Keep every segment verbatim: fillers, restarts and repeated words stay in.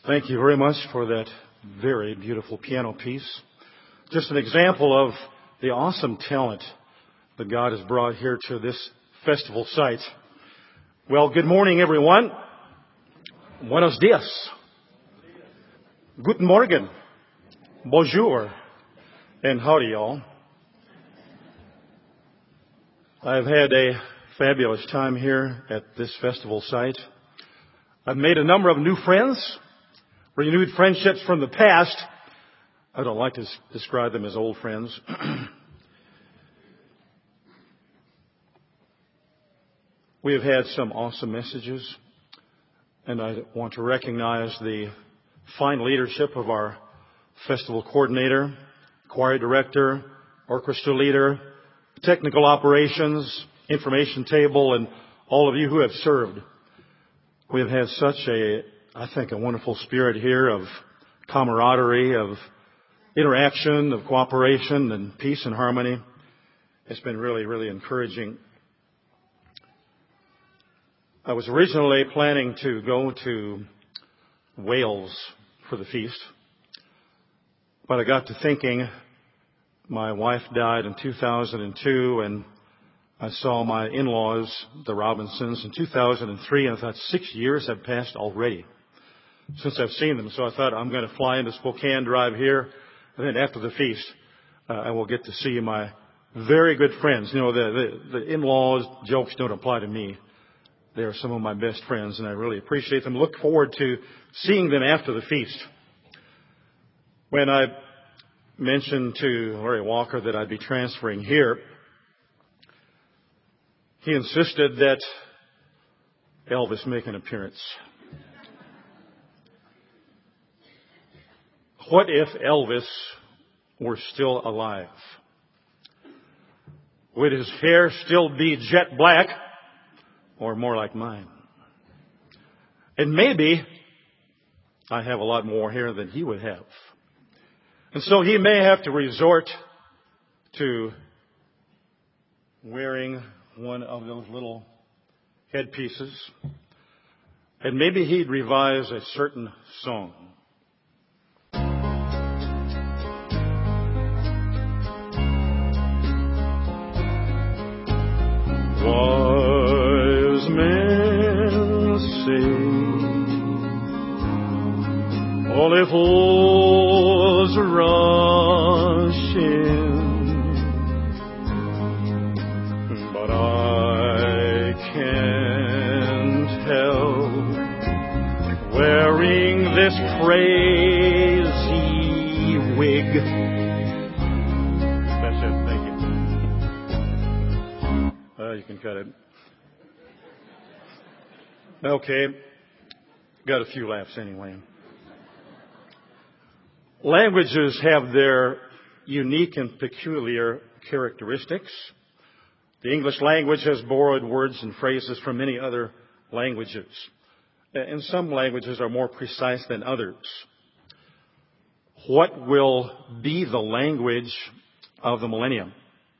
Thank you very much for that very beautiful piano piece. Just an example of the awesome talent that God has brought here to this festival site. Well, good morning, everyone. Buenos dias. Guten Morgen. Bonjour. And howdy, y'all. I've had a fabulous time here at this festival site. I've made a number of new friends, renewed friendships from the past. I don't like to describe them as old friends. We have had some awesome messages, and I want to recognize the fine leadership of our festival coordinator, choir director, orchestra leader, technical operations, information table, and all of you who have served. We have had such a, I think, a wonderful spirit here of camaraderie, of interaction, of cooperation, and peace and harmony. It's been really, really encouraging. I was originally planning to go to Wales for the feast, but I got to thinking, my wife died in two thousand two, and I saw my in-laws, the Robinsons, in two thousand three, and I thought six years have passed already since I've seen them. So I thought I'm going to fly into Spokane, drive here, and then after the feast, uh, I will get to see my very good friends. You know, the, the, the in-laws jokes don't apply to me. They are some of my best friends, and I really appreciate them. Look forward to seeing them after the feast. When I mentioned to Larry Walker that I'd be transferring here, he insisted that Elvis make an appearance. What if Elvis were still alive? Would his hair still be jet black, or more like mine? And maybe I have a lot more hair than he would have. And so he may have to resort to wearing one of those little headpieces. And maybe he'd revise a certain song. Wise men say, only fools rush in, but I can't help wearing this crazy wig. That's it, thank you. Uh, you can cut it. Okay, got a few laughs anyway. Languages have their unique and peculiar characteristics. The English language has borrowed words and phrases from many other languages. And some languages are more precise than others. What will be the language of the millennium?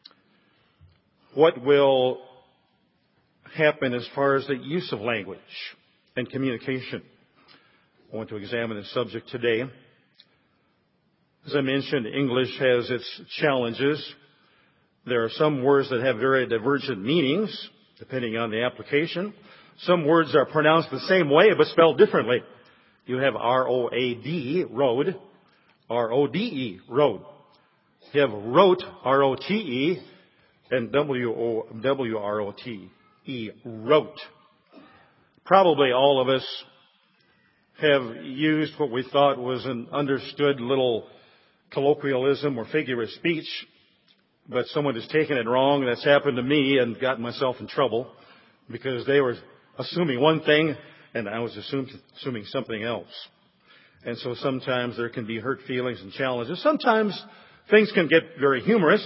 What will happen as far as the use of language and communication? I want to examine this subject today. As I mentioned, English has its challenges. There are some words that have very divergent meanings, depending on the application. Some words are pronounced the same way, but spelled differently. You have R O A D, road, R O D E, road. You have wrote, R O T E, and W O W R O T E, wrote. Probably all of us have used what we thought was an understood little colloquialism or figure of speech, but someone has taken it wrong. That's happened to me and gotten myself in trouble because they were assuming one thing and I was assumed, assuming something else. And so sometimes there can be hurt feelings and challenges. Sometimes things can get very humorous.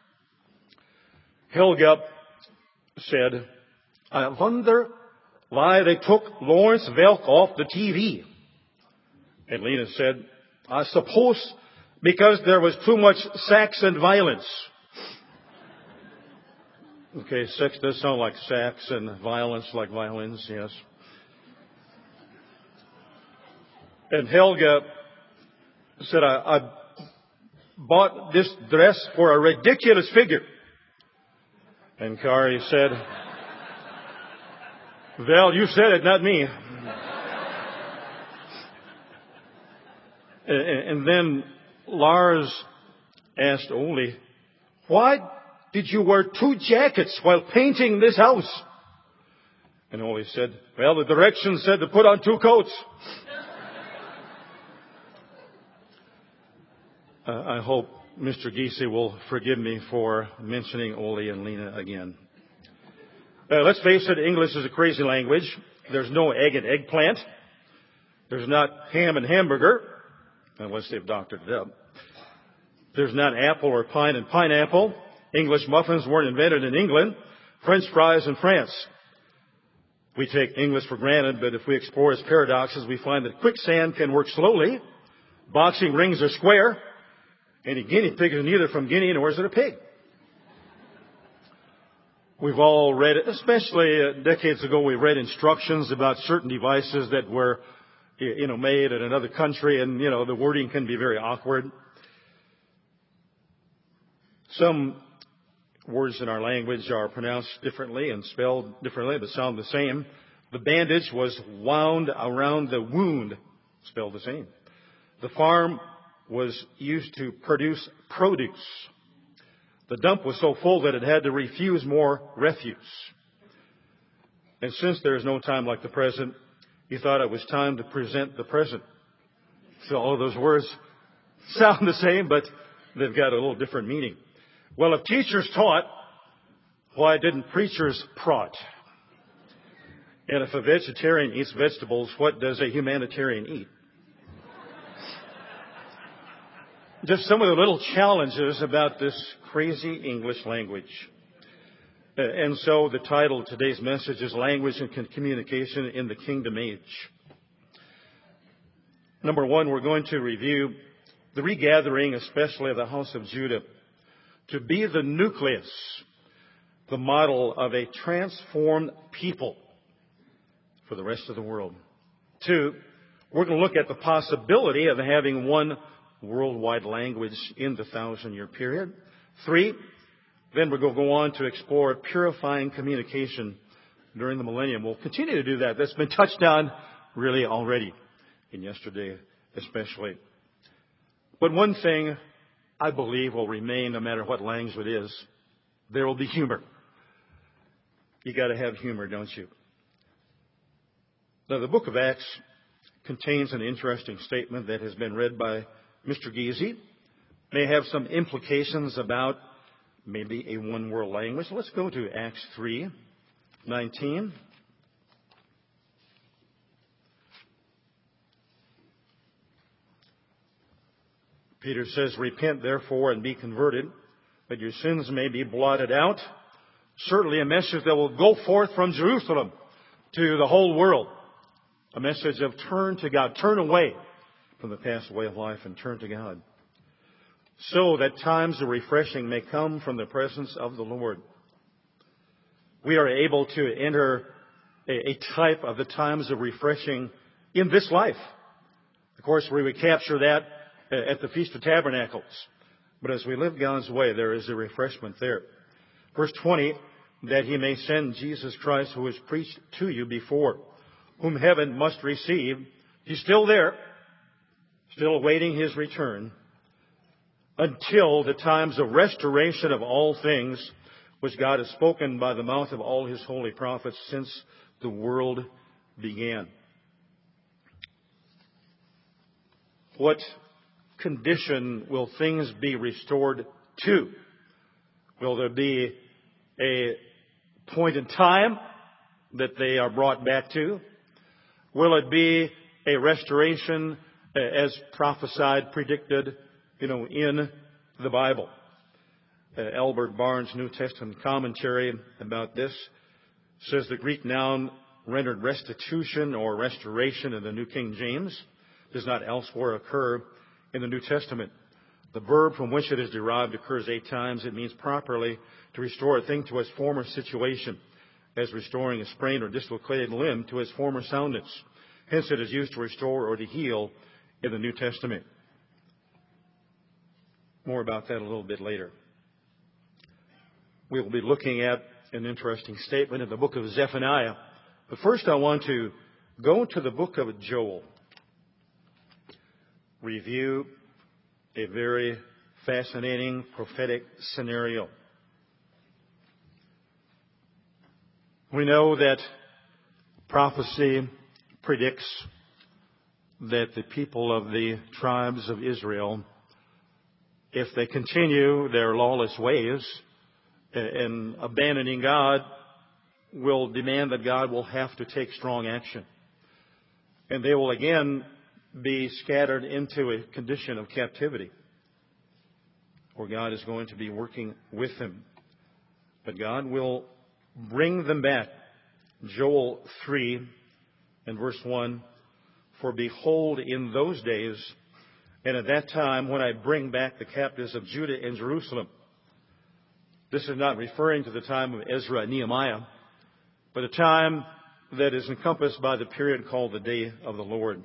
Helga said, I wonder why they took Lawrence Welk off the T V. And Lena said, I suppose because there was too much sex and violence. Okay, sex does sound like sax and violence like violins, yes. And Helga said, I, I bought this dress for a ridiculous figure. And Kari said, well, you said it, not me. And then Lars asked Ole, why did you wear two jackets while painting this house? And Ole said, well, the directions said to put on two coats. uh, I hope Mister Giese will forgive me for mentioning Ole and Lena again. Uh, let's face it, English is a crazy language. There's no egg and eggplant. There's not ham and hamburger, unless they've doctored it up. There's not apple or pine and pineapple. English muffins weren't invented in England. French fries in France. We take English for granted, but if we explore its paradoxes, we find that quicksand can work slowly. Boxing rings are square. And a guinea pig is neither from Guinea nor is it a pig. We've all read, especially uh, decades ago, we read instructions about certain devices that were, you know, made in another country, and, you know, the wording can be very awkward. Some words in our language are pronounced differently and spelled differently, but sound the same. The bandage was wound around the wound, spelled the same. The farm was used to produce produce. The dump was so full that it had to refuse more refuse. And since there is no time like the present, he thought it was time to present the present. So all of those words sound the same, but they've got a little different meaning. Well, if teachers taught, why didn't preachers prot? And if a vegetarian eats vegetables, what does a humanitarian eat? Just some of the little challenges about this crazy English language. And so the title of today's message is Language and Communication in the Kingdom Age. Number one, we're going to review the regathering, especially of the house of Judah, to be the nucleus, the model of a transformed people for the rest of the world. Two, we're going to look at the possibility of having one worldwide language in the thousand-year period. Three, then we're going to go on to explore purifying communication during the millennium. We'll continue to do that. That's been touched on really already in yesterday especially. But one thing I believe will remain no matter what language it is, there will be humor. You got to have humor, don't you? Now, the book of Acts contains an interesting statement that has been read by Mister Giese. May have some implications about maybe a one-world language. Let's go to Acts three nineteen. Peter says, repent therefore and be converted, that your sins may be blotted out. Certainly a message that will go forth from Jerusalem to the whole world. A message of turn to God, turn away from the past way of life and turn to God. So that times of refreshing may come from the presence of the Lord. We are able to enter a, a type of the times of refreshing in this life. Of course, we would capture that at the Feast of Tabernacles. But as we live God's way, there is a refreshment there. Verse twenty, that he may send Jesus Christ, who was preached to you before, whom heaven must receive. He's still there, still awaiting his return, until the times of restoration of all things, which God has spoken by the mouth of all his holy prophets since the world began. What condition will things be restored to? Will there be a point in time that they are brought back to? Will it be a restoration as prophesied, predicted, you know, in the Bible? Uh, Albert Barnes' New Testament commentary about this says the Greek noun rendered restitution or restoration in the New King James does not elsewhere occur in the New Testament. The verb from which it is derived occurs eight times. It means properly to restore a thing to its former situation, as restoring a sprained or dislocated limb to its former soundness. Hence it is used to restore or to heal in the New Testament. More about that a little bit later. We will be looking at an interesting statement in the book of Zephaniah. But first I want to go to the book of Joel. Review a very fascinating prophetic scenario. We know that prophecy predicts that the people of the tribes of Israel, if they continue their lawless ways and abandoning God, will demand that God will have to take strong action. And they will again be scattered into a condition of captivity, where God is going to be working with them. But God will bring them back. Joel three and verse one, for behold, in those days, and at that time when I bring back the captives of Judah and Jerusalem. This is not referring to the time of Ezra and Nehemiah, but a time that is encompassed by the period called the day of the Lord.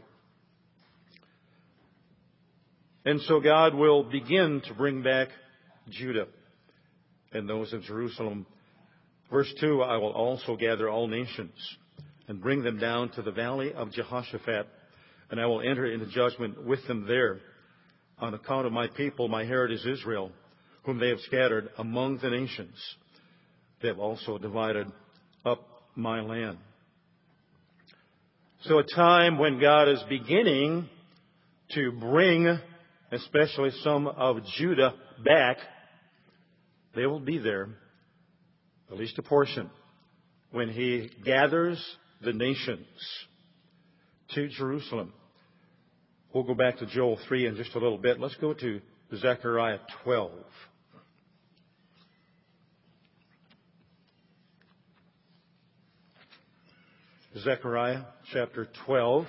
And so God will begin to bring back Judah and those of Jerusalem. Verse two, I will also gather all nations and bring them down to the valley of Jehoshaphat, and I will enter into judgment with them there on account of my people, my heritage Israel, whom they have scattered among the nations. They have also divided up my land. So a time when God is beginning to bring especially some of Judah back. They will be there, at least a portion, when He gathers the nations to Jerusalem. We'll go back to Joel three in just a little bit. Let's go to Zechariah twelve. Zechariah chapter twelve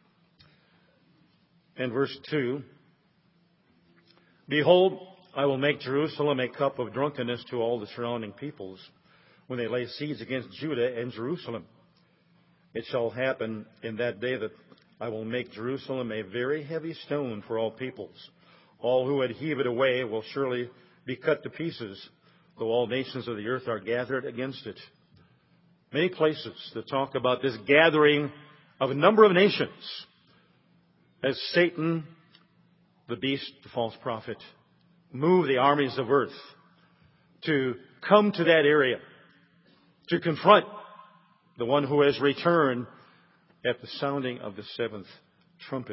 and verse two. Behold, I will make Jerusalem a cup of drunkenness to all the surrounding peoples when they lay siege against Judah and Jerusalem. It shall happen in that day that I will make Jerusalem a very heavy stone for all peoples. All who would heave it away will surely be cut to pieces, though all nations of the earth are gathered against it. Many places that talk about this gathering of a number of nations as Satan, the beast, the false prophet, move the armies of earth to come to that area, to confront the one who has returned at the sounding of the seventh trumpet.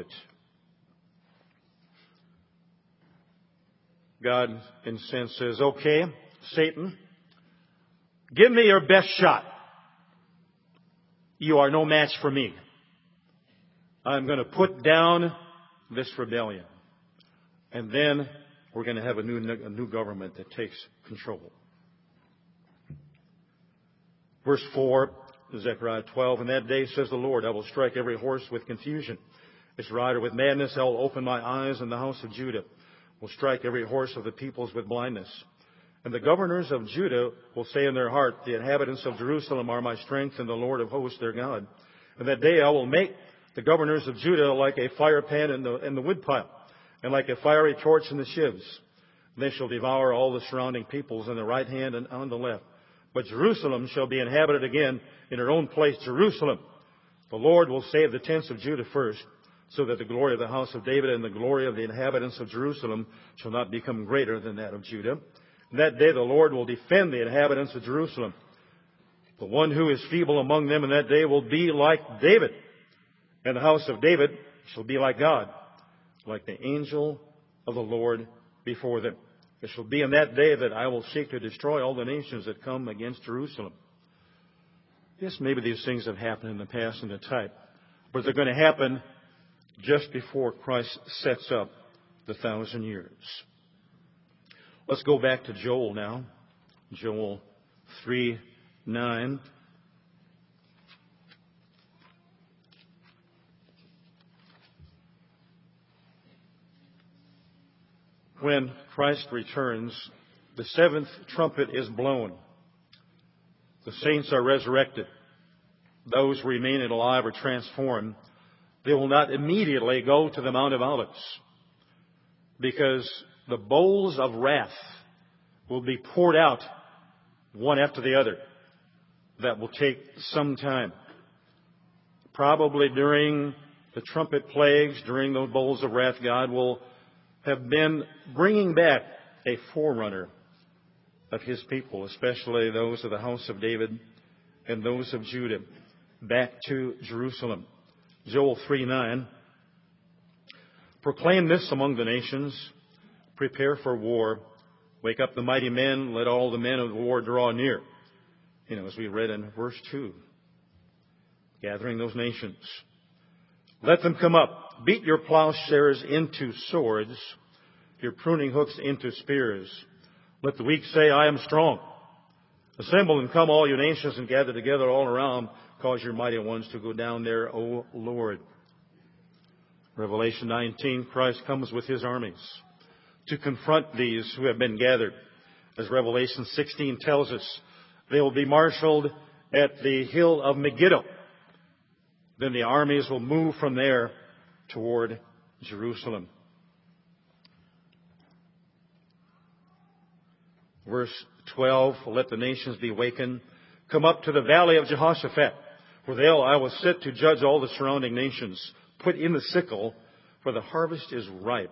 God, in a sense, says, okay, Satan, give me your best shot. You are no match for me. I'm going to put down this rebellion. And then we're going to have a new, a new government that takes control. Verse four, Zechariah twelve, in that day, says the Lord, I will strike every horse with confusion, its rider with madness. I will open my eyes, and the house of Judah will strike every horse of the peoples with blindness. And the governors of Judah will say in their heart, the inhabitants of Jerusalem are my strength, and the Lord of hosts their God. And that day I will make the governors of Judah like a fire pan in the, in the woodpile, and like a fiery torch in the sheaves. They shall devour all the surrounding peoples on the right hand and on the left. But Jerusalem shall be inhabited again in her own place, Jerusalem. The Lord will save the tents of Judah first, so that the glory of the house of David and the glory of the inhabitants of Jerusalem shall not become greater than that of Judah. In that day the Lord will defend the inhabitants of Jerusalem. The one who is feeble among them in that day will be like David, and the house of David shall be like God, like the angel of the Lord before them. It shall be in that day that I will seek to destroy all the nations that come against Jerusalem. Yes, maybe these things have happened in the past in the type, but they're going to happen just before Christ sets up the thousand years. Let's go back to Joel now. Joel three nine. When Christ returns, the seventh trumpet is blown. The saints are resurrected. Those remaining alive are transformed They will not immediately go to the Mount of Olives, because the bowls of wrath will be poured out one after the other. That will take some time. Probably during the trumpet plagues, during those bowls of wrath, God will have been bringing back a forerunner of His people, especially those of the house of David and those of Judah, back to Jerusalem. Joel three nine. Proclaim this among the nations. Prepare for war. Wake up the mighty men. Let all the men of war draw near. You know, as we read in verse two. Gathering those nations. Let them come up. Beat your plowshares into swords, your pruning hooks into spears. Let the weak say, I am strong. Assemble and come, all you nations, and gather together all around. Cause your mighty ones to go down there, O Lord. Revelation nineteen, Christ comes with His armies to confront these who have been gathered. As Revelation sixteen tells us, they will be marshaled at the hill of Megiddo. Then the armies will move from there toward Jerusalem. Verse twelve, let the nations be wakened. Come up to the valley of Jehoshaphat, for there I will sit to judge all the surrounding nations. Put in the sickle, for the harvest is ripe.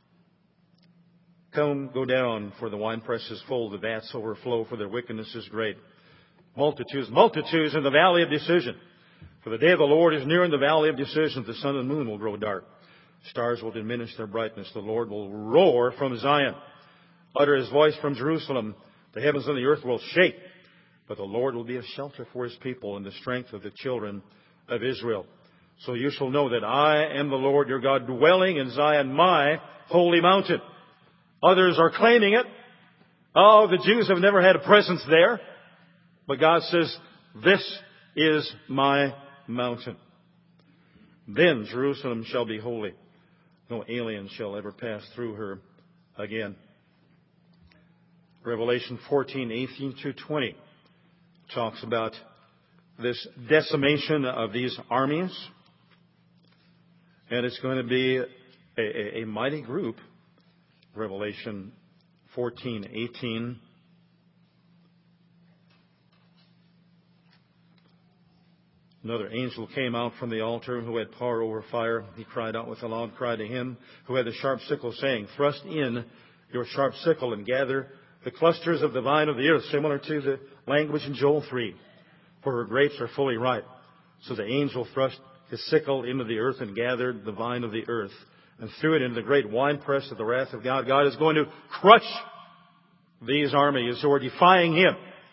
Come, go down, for the winepress is full, the vats overflow, for their wickedness is great. Multitudes, multitudes in the valley of decision. For the day of the Lord is near in the valley of decision. The sun and moon will grow dark. Stars will diminish their brightness. The Lord will roar from Zion, utter His voice from Jerusalem. The heavens and the earth will shake. But the Lord will be a shelter for His people and the strength of the children of Israel. So you shall know that I am the Lord your God, dwelling in Zion, my holy mountain. Others are claiming it. Oh, the Jews have never had a presence there. But God says, this is my mountain. Then Jerusalem shall be holy. No alien shall ever pass through her again. Revelation fourteen, eighteen to twenty talks about this decimation of these armies. And it's going to be a, a, a mighty group. Revelation fourteen, eighteen. Another angel came out from the altar who had power over fire. He cried out with a loud cry to him who had the sharp sickle, saying, thrust in your sharp sickle and gather the clusters of the vine of the earth, similar to the language in Joel three. For her grapes are fully ripe. So the angel thrust his sickle into the earth and gathered the vine of the earth and threw it into the great winepress of the wrath of God. God is going to crush these armies who are defying Him.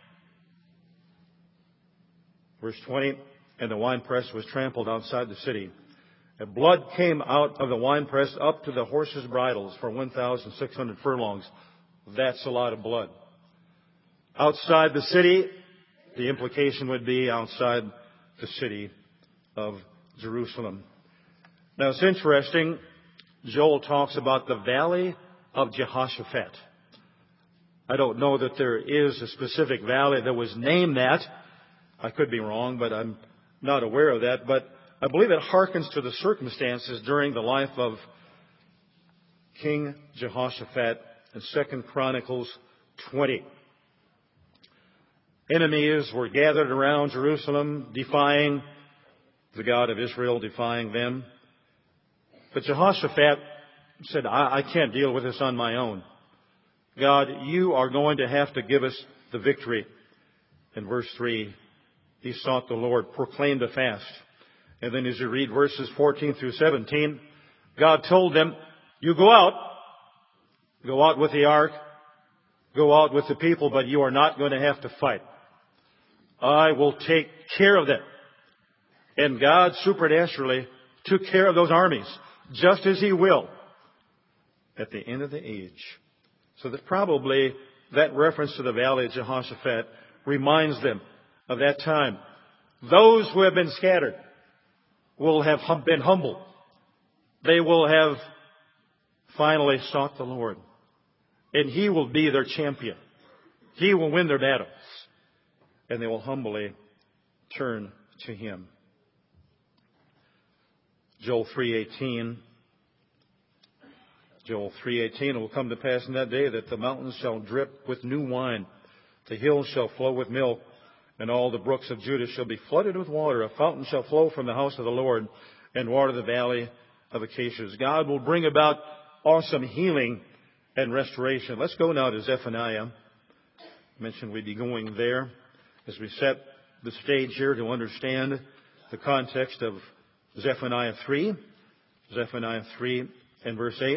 Verse twenty, and the winepress was trampled outside the city. And blood came out of the winepress up to the horses' bridles for one thousand six hundred furlongs. That's a lot of blood. Outside the city, the implication would be outside the city of Jerusalem. Now it's interesting, Joel talks about the valley of Jehoshaphat. I don't know that there is a specific valley that was named that. I could be wrong, but I'm not aware of that. But I believe it harkens to the circumstances during the life of King Jehoshaphat in Second Chronicles twenty. Enemies were gathered around Jerusalem, defying the God of Israel, defying them. But Jehoshaphat said, I, I can't deal with this on my own. God, you are going to have to give us the victory. In verse three, he sought the Lord, proclaimed a fast. And then as you read verses fourteen through seventeen, God told them, you go out, go out with the ark, go out with the people, but you are not going to have to fight. I will take care of them. And God supernaturally took care of those armies, just as He will at the end of the age. So that probably that reference to the valley of Jehoshaphat reminds them of that time. Those who have been scattered will have been humbled. They will have finally sought the Lord. And He will be their champion. He will win their battles. And they will humbly turn to Him. Joel three eighteen. Joel three eighteen, it will come to pass in that day that the mountains shall drip with new wine, the hills shall flow with milk, and all the brooks of Judah shall be flooded with water. A fountain shall flow from the house of the Lord and water the valley of acacias. God will bring about awesome healing and restoration. Let's go now to Zephaniah. I mentioned we'd be going there as we set the stage here to understand the context of Zephaniah three. Zephaniah three and verse eight.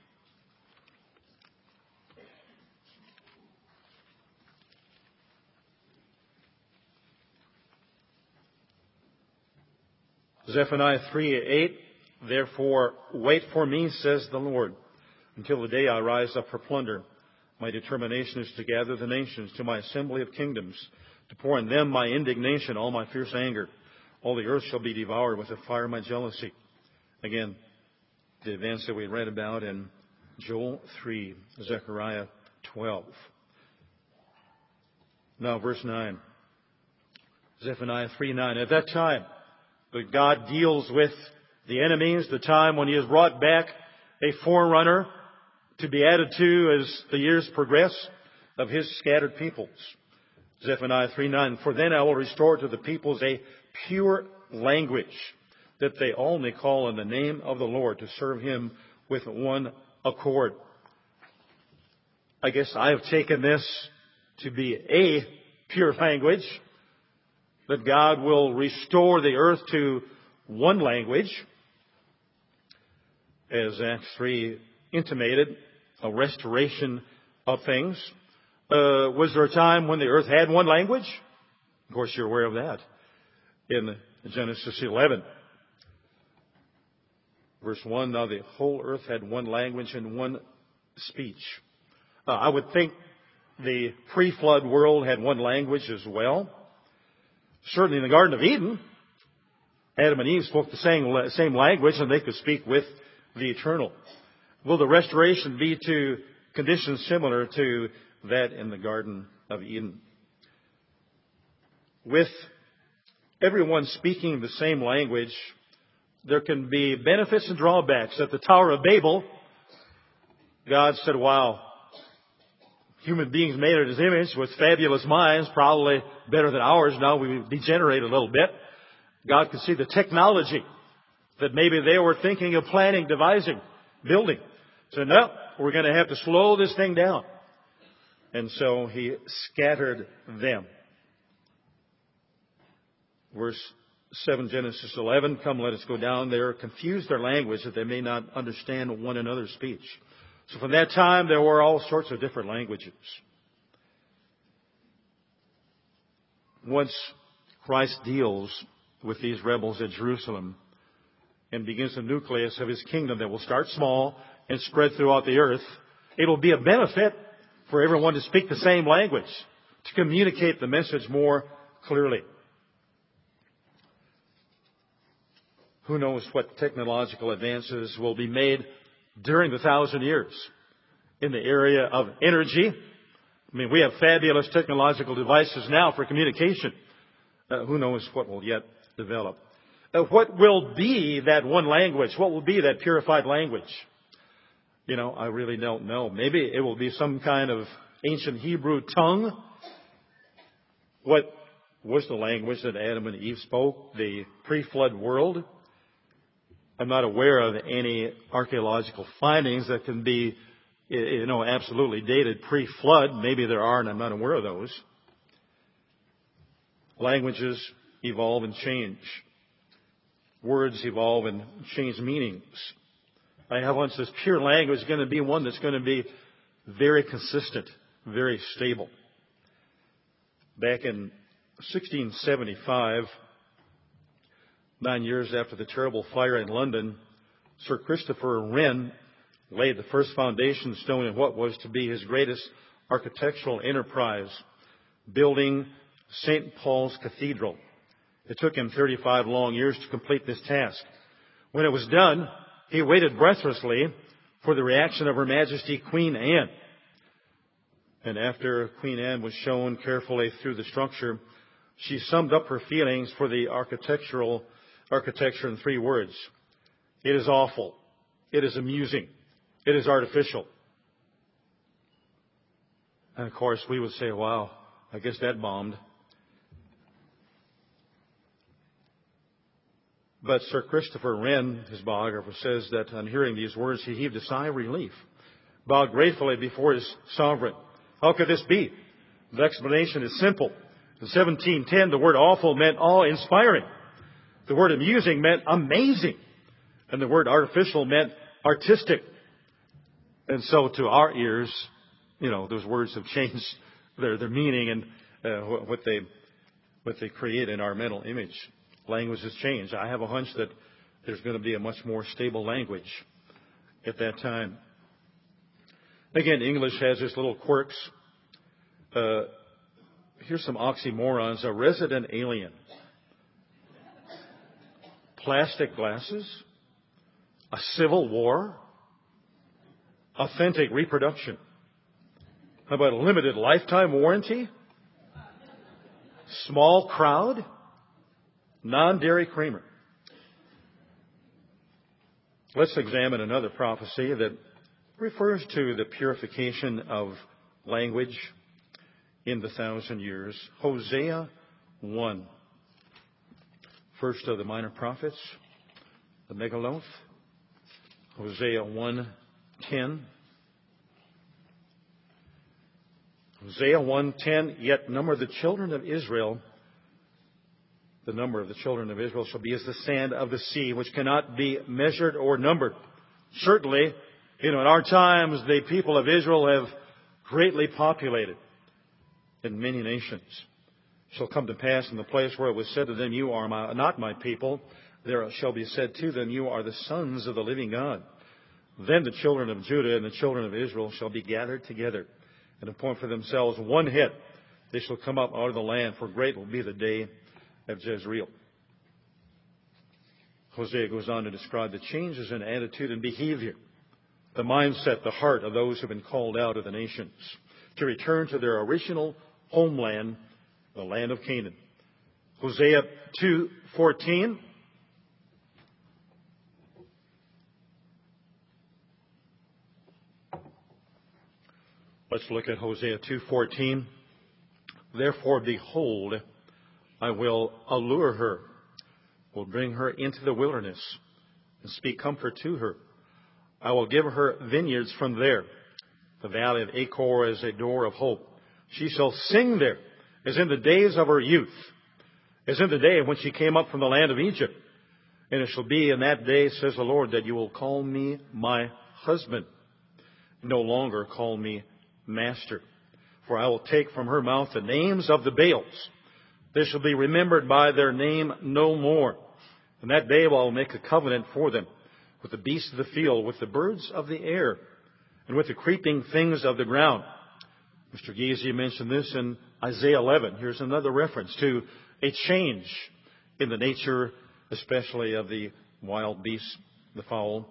Zephaniah three eight, therefore wait for me, says the Lord, until the day I rise up for plunder. My determination is to gather the nations to my assembly of kingdoms, to pour on them my indignation, all my fierce anger. All the earth shall be devoured with the fire of my jealousy. Again, the events that we read about in Joel three, Zechariah twelve. Now verse nine. Zephaniah three nine. At that time, but God deals with the enemies, the time when He has brought back a forerunner to be added to as the years progress of His scattered peoples. Zephaniah three nine, for then I will restore to the peoples a pure language, that they all may call on the name of the Lord to serve Him with one accord. I guess I have taken this to be a pure language, that God will restore the earth to one language, as Acts three intimated, a restoration of things. Uh, was there a time when the earth had one language? Of course, you're aware of that in Genesis eleven. Verse one, now the whole earth had one language and one speech. Uh, I would think the pre-flood world had one language as well. Certainly in the Garden of Eden, Adam and Eve spoke the same, same language and they could speak with the eternal. Will the restoration be to conditions similar to that in the Garden of Eden? With everyone speaking the same language, there can be benefits and drawbacks. At the Tower of Babel, God said, wow, human beings made in His image with fabulous minds, probably better than ours. Now we degenerate a little bit. God could see the technology that maybe they were thinking of planning, devising, building. So no, we're going to have to slow this thing down. And so He scattered them. Verse seven, Genesis eleven, come, let us go down there, confuse their language that they may not understand one another's speech. So from that time, there were all sorts of different languages. Once Christ deals with these rebels at Jerusalem and begins the nucleus of His kingdom that will start small and spread throughout the earth, it will be a benefit for everyone to speak the same language, to communicate the message more clearly. Who knows what technological advances will be made during the thousand years in the area of energy. I mean, we have fabulous technological devices now for communication. Uh, who knows what will yet develop? Uh, what will be that one language? What will be that purified language? You know, I really don't know. Maybe it will be some kind of ancient Hebrew tongue. What was the language that Adam and Eve spoke? The pre-flood world? I'm not aware of any archaeological findings that can be, you know, absolutely dated pre-flood. Maybe there are, and I'm not aware of those. Languages evolve and change. Words evolve and change meanings. I have once this pure language is going to be one that's going to be very consistent, very stable. Back in sixteen seventy-five, nine years after the terrible fire in London, Sir Christopher Wren laid the first foundation stone in what was to be his greatest architectural enterprise, building Saint Paul's Cathedral. It took him thirty-five long years to complete this task. When it was done, he waited breathlessly for the reaction of Her Majesty Queen Anne. And after Queen Anne was shown carefully through the structure, she summed up her feelings for the architectural architecture in three words: It is awful. It is amusing. It is artificial. And of course, we would say, wow, I guess that bombed. But Sir Christopher Wren, his biographer, says that on hearing these words, he heaved a sigh of relief, bowed gratefully before his sovereign. How could this be? The explanation is simple. In seventeen ten, the word awful meant awe-inspiring. The word amusing meant amazing. And the word artificial meant artistic. And so to our ears, you know, those words have changed their, their meaning and uh, what they what they create in our mental image. Language has changed. I have a hunch that there's going to be a much more stable language at that time. Again, English has its little quirks. Uh, here's some oxymorons. A resident alien. Plastic glasses. A civil war. Authentic reproduction. How about a limited lifetime warranty? Small crowd. Non-dairy creamer. Let's examine another prophecy that refers to the purification of language in the thousand years. Hosea one. First of the minor prophets, the Megilloth. Hosea one ten. Hosea one ten, yet number the children of Israel. The number of the children of Israel shall be as the sand of the sea, which cannot be measured or numbered. Certainly, you know, in our times, the people of Israel have greatly populated in many nations. Shall come to pass in the place where it was said to them, you are my, not my people. There shall be said to them, you are the sons of the living God. Then the children of Judah and the children of Israel shall be gathered together and appoint for themselves one head. They shall come up out of the land, for great will be the day of Jezreel. Hosea goes on to describe the changes in attitude and behavior, the mindset, the heart of those who have been called out of the nations to return to their original homeland, the land of Canaan. Hosea two fourteen. Let's look at Hosea two fourteen. Therefore, behold, I will allure her, will bring her into the wilderness, and speak comfort to her. I will give her vineyards from there. The valley of Achor is a door of hope. She shall sing there, as in the days of her youth, as in the day when she came up from the land of Egypt. And it shall be in that day, says the Lord, that you will call me my husband, no longer call me master. For I will take from her mouth the names of the Baals. They shall be remembered by their name no more. And that day I will make a covenant for them with the beasts of the field, with the birds of the air, and with the creeping things of the ground. Mister Giese mentioned this in Isaiah eleven. Here's another reference to a change in the nature, especially of the wild beasts, the fowl.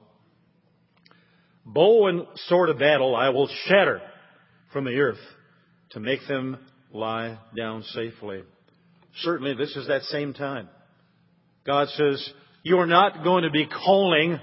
Bow and sword of battle I will shatter from the earth to make them lie down safely. Certainly, this is that same time. God says, you are not going to be calling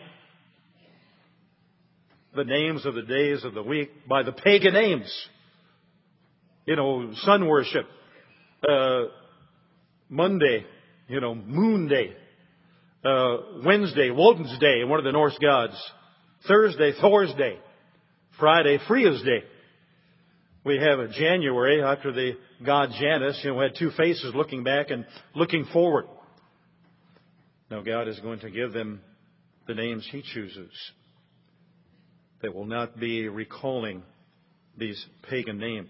the names of the days of the week by the pagan names. You know, sun worship, uh, Monday, you know, Moon Day, uh, Wednesday, Woden's Day, one of the Norse gods, Thursday, Thor's Day, Friday, Freya's Day. We have a January after the god Janus, you know, had two faces looking back and looking forward. Now God is going to give them the names He chooses. They will not be recalling these pagan names.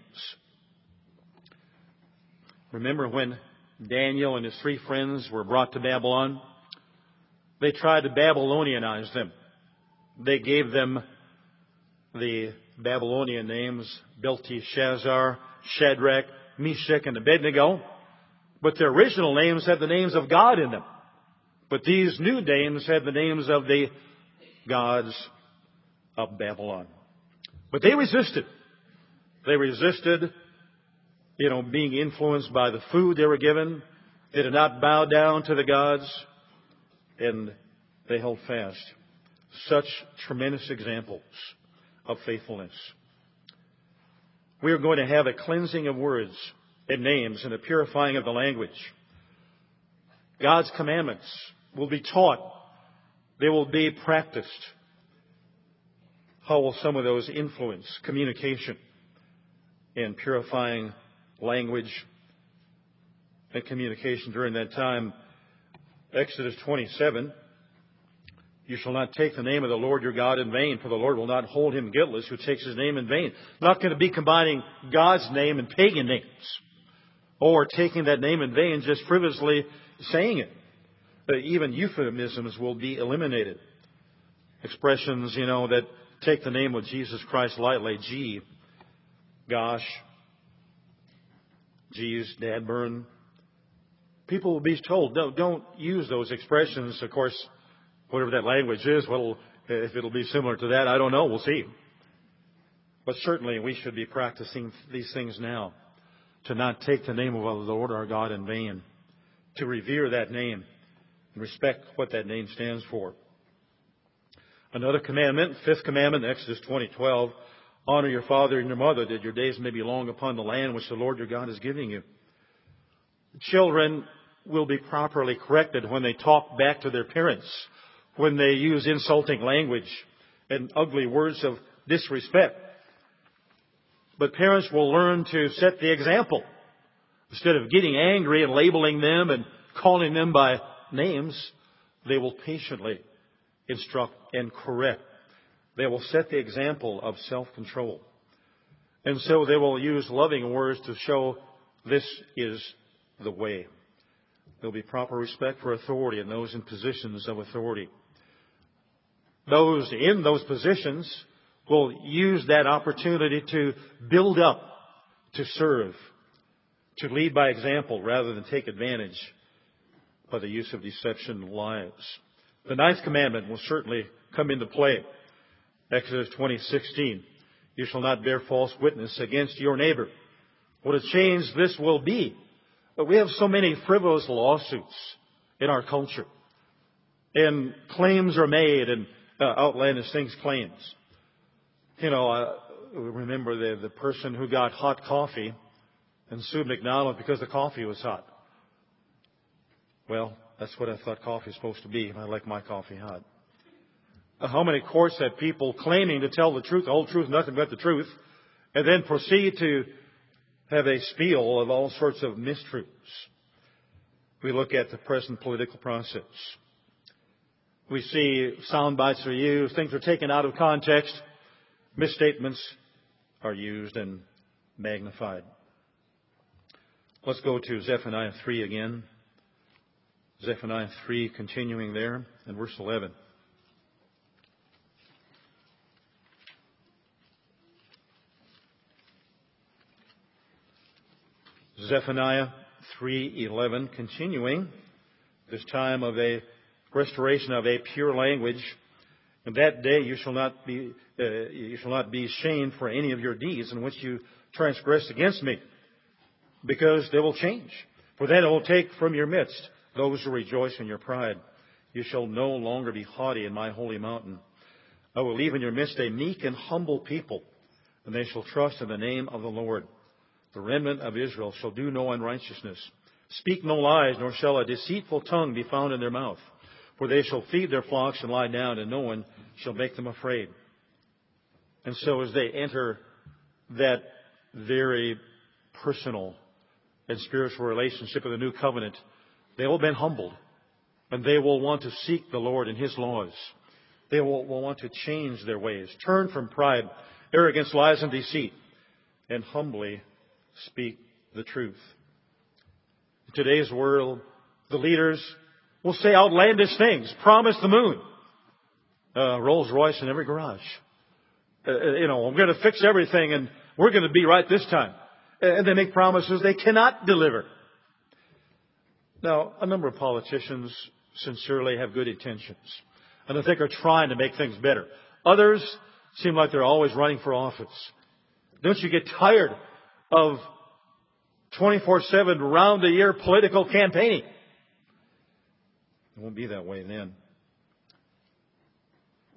Remember when Daniel and his three friends were brought to Babylon? They tried to Babylonianize them. They gave them the Babylonian names, Belteshazzar, Shadrach, Meshach, and Abednego. But their original names had the names of God in them. But these new names had the names of the gods of Babylon. But they resisted. They resisted, you know, being influenced by the food they were given. They did not bow down to the gods. And they held fast. such tremendous examples of faithfulness. We are going to have a cleansing of words and names and a purifying of the language. God's commandments will be taught. They will be practiced. How will some of those influence communication and purifying language and communication during that time? Exodus twenty-seven, you shall not take the name of the Lord your God in vain, for the Lord will not hold him guiltless who takes his name in vain. Not going to be combining God's name and pagan names, or taking that name in vain, just frivolously saying it. But even euphemisms will be eliminated. Expressions, you know, that take the name of Jesus Christ lightly. Gee, gosh, geez, Dad burn. People will be told, no, don't use those expressions. Of course, whatever that language is, well, if it'll be similar to that, I don't know. We'll see. But certainly we should be practicing these things now, to not take the name of the Lord our God in vain, to revere that name and respect what that name stands for. Another commandment, fifth commandment, Exodus twenty twelve, honor your father and your mother, that your days may be long upon the land which the Lord your God is giving you. Children will be properly corrected when they talk back to their parents, when they use insulting language and ugly words of disrespect. But parents will learn to set the example. Instead of getting angry and labeling them and calling them by names, they will patiently instruct and correct. They will set the example of self-control. And so they will use loving words to show this is the way. There will be proper respect for authority and those in positions of authority. Those in those positions will use that opportunity to build up, to serve, to lead by example rather than take advantage by the use of deception and lies. The ninth commandment will certainly come into play. Exodus twenty sixteen, you shall not bear false witness against your neighbor. What a change this will be. But we have so many frivolous lawsuits in our culture. And claims are made and uh, outlandish things claims. You know, I remember the, the person who got hot coffee and sued McDonald's because the coffee was hot. Well, that's what I thought coffee is supposed to be. I like my coffee hot. Uh, how many courts have people claiming to tell the truth, the whole truth, nothing but the truth, and then proceed to have a spiel of all sorts of mistruths? We look at the present political process. We see sound bites are used, things are taken out of context, misstatements are used and magnified. Let's go to Zephaniah three again. Zephaniah three, continuing there in verse eleven. Zephaniah three eleven, continuing this time of a restoration of a pure language. In that day you shall not be uh, you shall not be shamed for any of your deeds in which you transgressed against me, because they will change. For then I will take from your midst those who rejoice in your pride. You shall no longer be haughty in my holy mountain. I will leave in your midst a meek and humble people, and they shall trust in the name of the Lord. The remnant of Israel shall do no unrighteousness, speak no lies, nor shall a deceitful tongue be found in their mouth. For they shall feed their flocks and lie down, and no one shall make them afraid. And so as they enter that very personal and spiritual relationship of the new covenant, they will have been humbled, and they will want to seek the Lord and His laws. They will, will want to change their ways, turn from pride, arrogance, lies, and deceit, and humbly speak the truth. In today's world, the leaders will say outlandish things, promise the moon, uh, Rolls Royce in every garage. Uh, you know, I'm going to fix everything, and we're going to be right this time. And they make promises they cannot deliver. Now, a number of politicians sincerely have good intentions, and I think are trying to make things better. Others seem like they're always running for office. Don't you get tired of twenty-four seven, round-the-year political campaigning? It won't be that way then.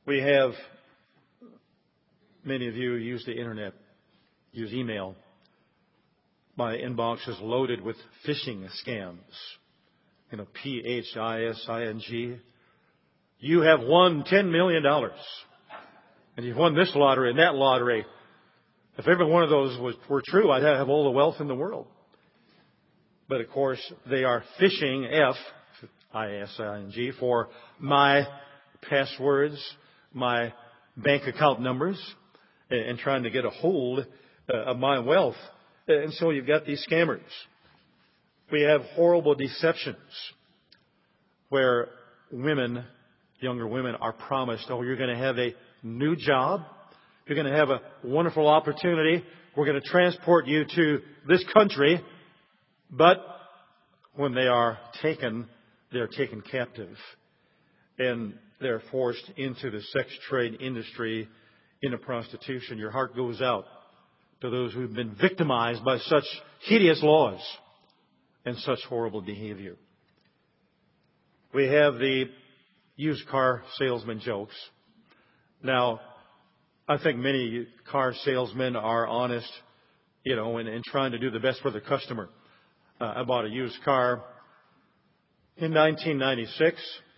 We have, many of you use the internet, use email. My inbox is loaded with phishing scams. You know, P H I S I N G. You have won ten million dollars. And you've won this lottery and that lottery. If every one of those was, were true, I'd have all the wealth in the world. But of course, they are phishing, F I S I N G, for my passwords, my bank account numbers, and, and trying to get a hold uh, of my wealth. And so you've got these scammers. We have horrible deceptions where women, younger women, are promised, oh, you're going to have a new job. You're going to have a wonderful opportunity. We're going to transport you to this country. But when they are taken, they're taken captive. And they're forced into the sex trade industry, into prostitution. Your heart goes out to those who've been victimized by such hideous laws and such horrible behavior. We have the used car salesman jokes. Now, I think many car salesmen are honest, you know, in, in trying to do the best for the customer. Uh, I bought a used car in nineteen ninety-six.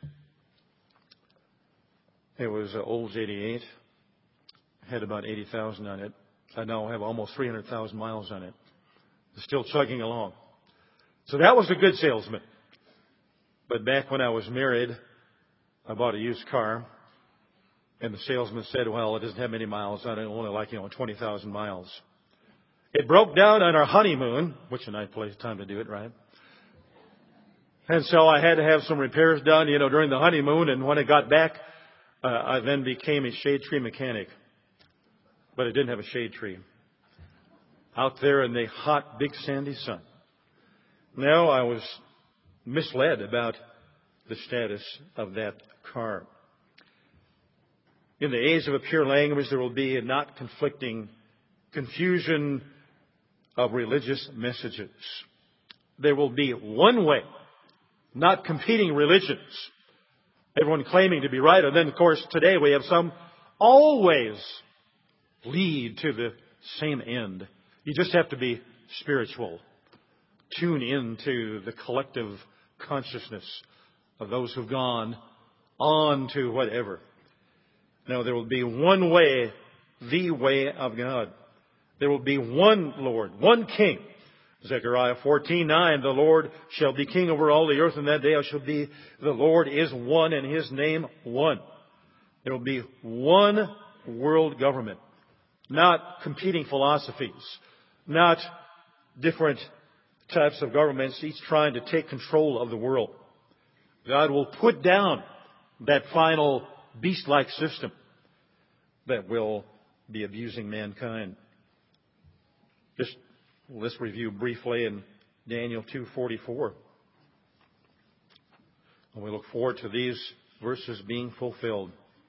It was an Olds eighty-eight. Had about eighty thousand on it. I now have almost three hundred thousand miles on it. It's still chugging along. So that was a good salesman. But back when I was married, I bought a used car. And the salesman said, well, it doesn't have many miles on it, only like, you know, twenty thousand miles. It broke down on our honeymoon, which a nice place time to do it, right? And so I had to have some repairs done, you know, during the honeymoon. And when I got back, uh, I then became a shade tree mechanic. But it didn't have a shade tree. Out there in the hot, big, sandy sun. Now I was misled about the status of that car. In the age of a pure language, there will be a not conflicting confusion of religious messages. There will be one way, not competing religions. Everyone claiming to be right. And then, of course, today we have some always lead to the same end. You just have to be spiritual. Tune into the collective consciousness of those who've gone on to whatever. No, there will be one way, the way of God. There will be one Lord, one King. Zechariah fourteen nine, the Lord shall be king over all the earth, and that day I shall be, the Lord is one, and his name one. There will be one world government. Not competing philosophies. Not different types of governments, each trying to take control of the world. God will put down that final beast-like system that will be abusing mankind. Just let's review briefly in Daniel two forty-four. And we look forward to these verses being fulfilled.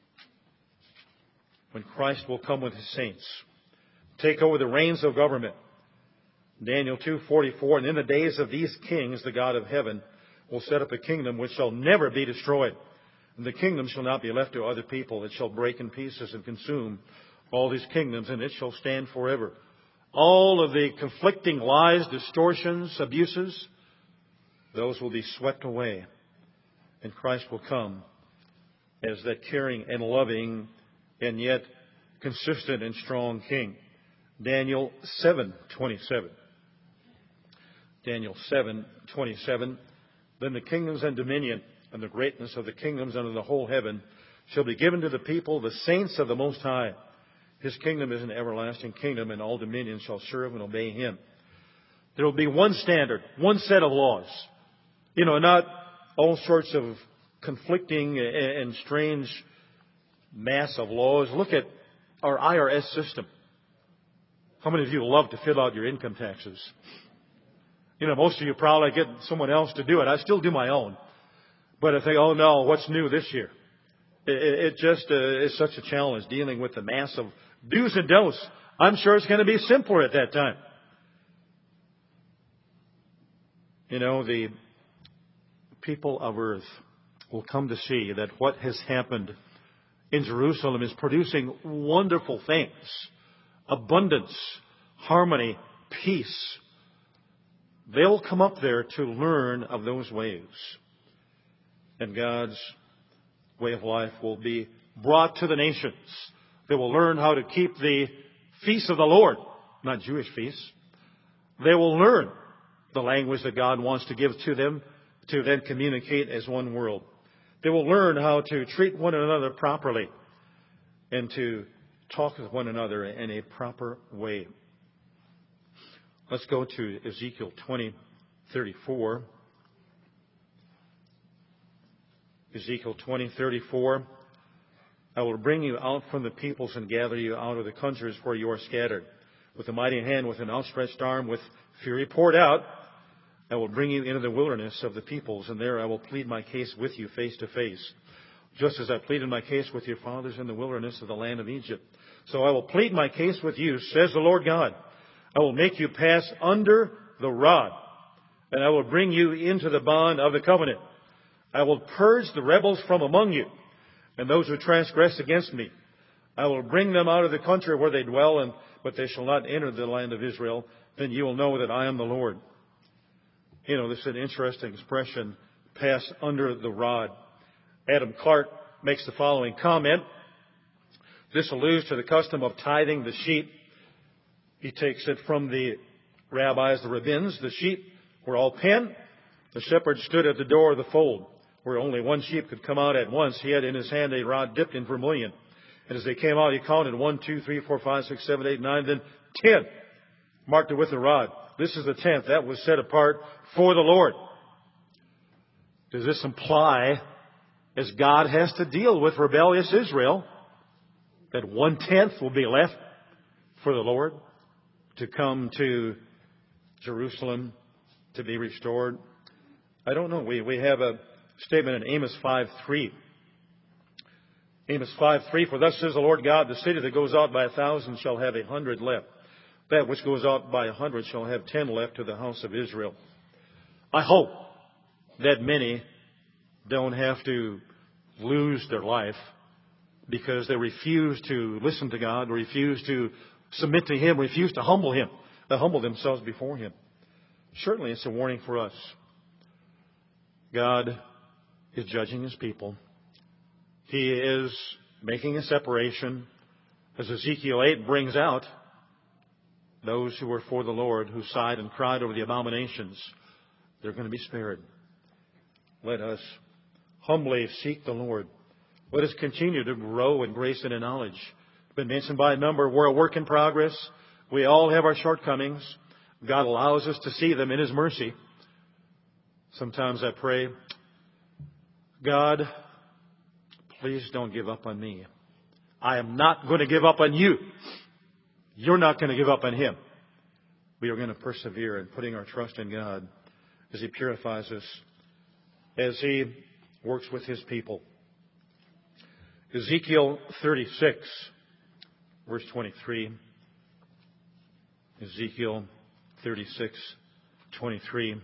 When Christ will come with his saints, take over the reins of government. Daniel two forty-four, and in the days of these kings, the God of heaven will set up a kingdom which shall never be destroyed. And the kingdom shall not be left to other people. It shall break in pieces and consume all these kingdoms, and it shall stand forever. All of the conflicting lies, distortions, abuses, those will be swept away. And Christ will come as that caring and loving and yet consistent and strong King. Daniel seven twenty-seven. Daniel seven twenty-seven. Then the kingdoms and dominion and the greatness of the kingdoms under the whole heaven shall be given to the people, the saints of the Most High. His kingdom is an everlasting kingdom, and all dominions shall serve and obey him. There will be one standard, one set of laws. You know, not all sorts of conflicting and strange mass of laws. Look at our I R S system. How many of you love to fill out your income taxes? You know, most of you probably get someone else to do it. I still do my own. But I think, oh no, what's new this year? It, it just uh, is such a challenge dealing with the mass of do's and don'ts. I'm sure it's going to be simpler at that time. You know, the people of earth will come to see that what has happened in Jerusalem is producing wonderful things. Abundance, harmony, peace. They'll come up there to learn of those ways. And God's way of life will be brought to the nations. They will learn how to keep the feasts of the Lord, not Jewish feasts. They will learn the language that God wants to give to them to then communicate as one world. They will learn how to treat one another properly and to talk with one another in a proper way. Let's go to Ezekiel twenty thirty-four. Ezekiel twenty thirty-four. I will bring you out from the peoples and gather you out of the countries where you are scattered. With a mighty hand, with an outstretched arm, with fury poured out, I will bring you into the wilderness of the peoples, and there I will plead my case with you face to face, just as I pleaded my case with your fathers in the wilderness of the land of Egypt. So I will plead my case with you, says the Lord God. I will make you pass under the rod, and I will bring you into the bond of the covenant. I will purge the rebels from among you, and those who transgress against me. I will bring them out of the country where they dwell, and but they shall not enter the land of Israel. Then you will know that I am the Lord. You know, this is an interesting expression, pass under the rod. Adam Clark makes the following comment. This alludes to the custom of tithing the sheep. He takes it from the rabbis, the rabbins. The sheep were all penned. The shepherd stood at the door of the fold, where only one sheep could come out at once. He had in his hand a rod dipped in vermilion. And as they came out, he counted one, two, three, four, five, six, seven, eight, nine, then ten. Marked it with the rod. This is the tenth. That was set apart for the Lord. Does this imply, as God has to deal with rebellious Israel, that one-tenth will be left for the Lord to come to Jerusalem to be restored? I don't know. We, we have a statement in Amos five three. Amos five three, for thus says the Lord God, the city that goes out by a thousand shall have a hundred left. That which goes out by a hundred shall have ten left to the house of Israel. I hope that many don't have to lose their life because they refuse to listen to God, refuse to submit to Him, refuse to humble Him, to humble themselves before Him. Certainly it's a warning for us. God is judging His people. He is making a separation. As Ezekiel eight brings out, those who were for the Lord, who sighed and cried over the abominations, they're going to be spared. Let us humbly seek the Lord. Let us continue to grow in grace and in knowledge. It's been mentioned by a number. We're a work in progress. We all have our shortcomings. God allows us to see them in His mercy. Sometimes I pray, God, please don't give up on me. I am not going to give up on you. You're not going to give up on Him. We are going to persevere in putting our trust in God as He purifies us, as He works with His people. Ezekiel thirty-six, verse twenty-three. Ezekiel thirty-six, twenty-three.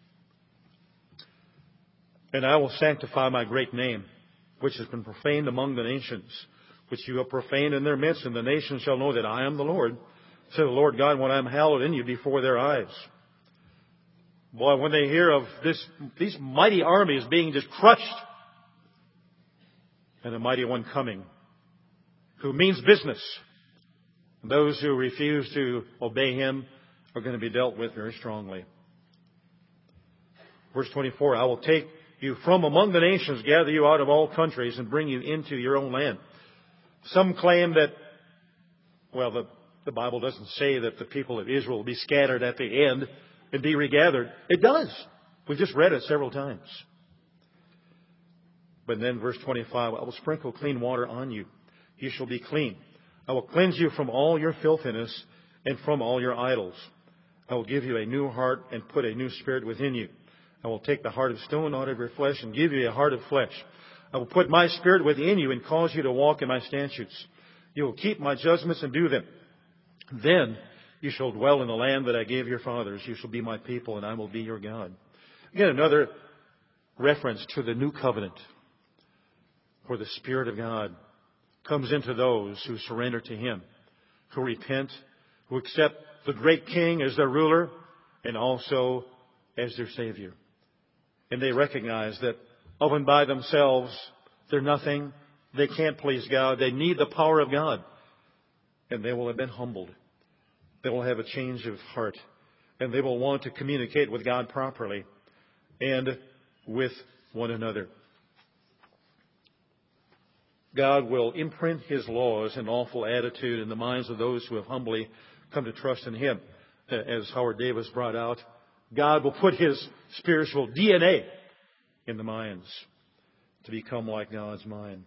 And I will sanctify my great name, which has been profaned among the nations, which you have profaned in their midst, and the nations shall know that I am the Lord, said the Lord God, when I am hallowed in you before their eyes. Boy, when they hear of this, these mighty armies being just crushed, and a mighty one coming, who means business, those who refuse to obey Him are going to be dealt with very strongly. Verse twenty-four, I will take you from among the nations, gather you out of all countries, and bring you into your own land. Some claim that, well, the, the Bible doesn't say that the people of Israel will be scattered at the end and be regathered. It does. We've just read it several times. But then verse twenty-five, I will sprinkle clean water on you. You shall be clean. I will cleanse you from all your filthiness and from all your idols. I will give you a new heart and put a new spirit within you. I will take the heart of stone out of your flesh and give you a heart of flesh. I will put my spirit within you and cause you to walk in my statutes. You will keep my judgments and do them. Then you shall dwell in the land that I gave your fathers. You shall be my people, and I will be your God. Again, another reference to the new covenant, where the Spirit of God comes into those who surrender to Him, who repent, who accept the great King as their ruler and also as their Savior. And they recognize that of and by themselves, they're nothing. They can't please God. They need the power of God. And they will have been humbled. They will have a change of heart. And they will want to communicate with God properly and with one another. God will imprint His laws and lawful attitude in the minds of those who have humbly come to trust in Him. As Howard Davis brought out, God will put His spiritual D N A in the minds to become like God's mind.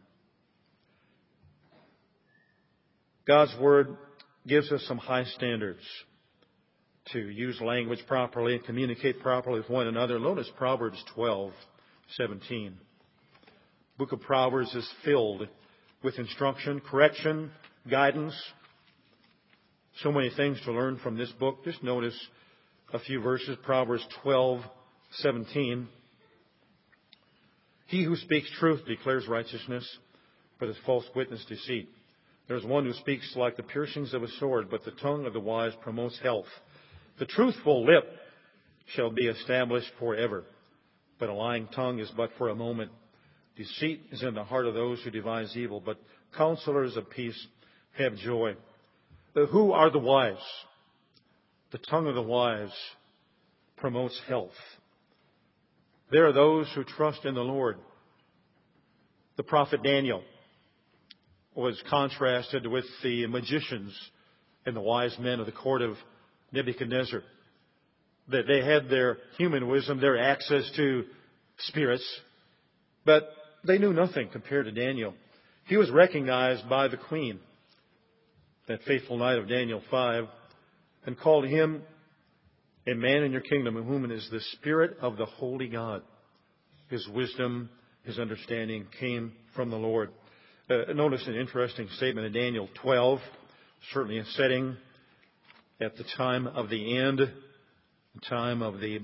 God's Word gives us some high standards to use language properly and communicate properly with one another. Notice Proverbs twelve seventeen. The book of Proverbs is filled with instruction, correction, guidance. So many things to learn from this book. Just notice a few verses. Proverbs twelve seventeen. He who speaks truth declares righteousness, but his false witness deceit. There is one who speaks like the piercings of a sword, but the tongue of the wise promotes health. The truthful lip shall be established forever, but a lying tongue is but for a moment. Deceit is in the heart of those who devise evil, but counselors of peace have joy. Who are the wise? The tongue of the wise promotes health. There are those who trust in the Lord. The prophet Daniel was contrasted with the magicians and the wise men of the court of Nebuchadnezzar. That they had their human wisdom, their access to spirits, but they knew nothing compared to Daniel. He was recognized by the queen, that faithful knight of Daniel five, and called him a man in your kingdom, in whom is the Spirit of the Holy God. His wisdom, his understanding came from the Lord. Uh, notice an interesting statement in Daniel twelve, certainly a setting at the time of the end, the time of the